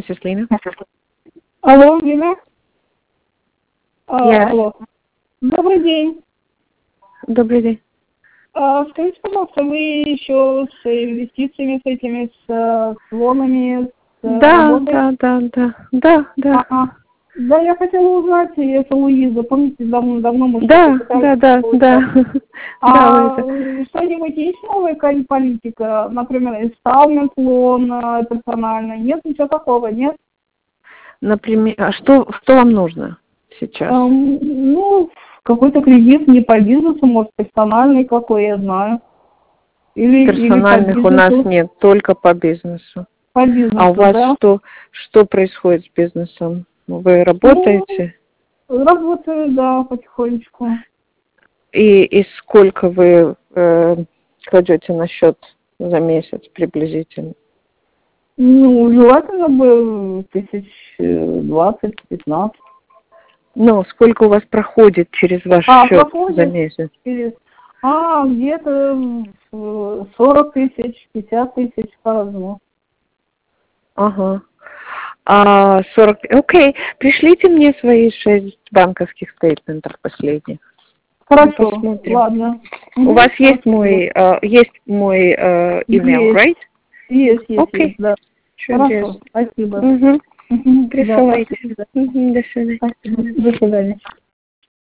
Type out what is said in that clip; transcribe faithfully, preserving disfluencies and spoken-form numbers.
миссис Лина. Алло, Лина? А, Yes. алло. Добрый день. Добрый день. А, скажите, пожалуйста, вы еще с инвестициями, с этими, с лонами, с Да, работой? да, да, да, да, да. Ага. Да, я хотела узнать, это Луиза, помните, давно, давно мы Да, что-то да, пытались да, узнать. да. А Да, Луиза. что-нибудь есть новая какая-нибудь политика? Например, инсталмент лон э, персональный? Нет, ничего такого, нет? Например, а что, что вам нужно сейчас? Эм, ну, какой-то кредит не по бизнесу, может, персональный какой, я знаю. Или, или по Персональных у нас бизнесу, нет, только по бизнесу. по А у бизнесу, вас да? что, что происходит с бизнесом? Вы Ну, работаете? работаю, да, потихонечку. И, и сколько вы э, кладете на счет за месяц приблизительно? Ну, желательно бы тысяч двадцать, пятнадцать. Ну, сколько у вас проходит через ваш А, счет за проходит месяц? через... А, где-то э, сорок тысяч, пятьдесят тысяч по-разному. Ага. А сорок... Окей. Пришлите мне свои шесть банковских стейтментов последних. Мы Хорошо, посмотрим. ладно. У Угу, вас есть хорошо. мой, э, есть мой э, email, Есть, right? есть, есть, есть, Окей. да. Хорошо, Чудесно. спасибо. Угу. Угу, да, Присылайте. спасибо. Угу. До свидания. Спасибо. До свидания.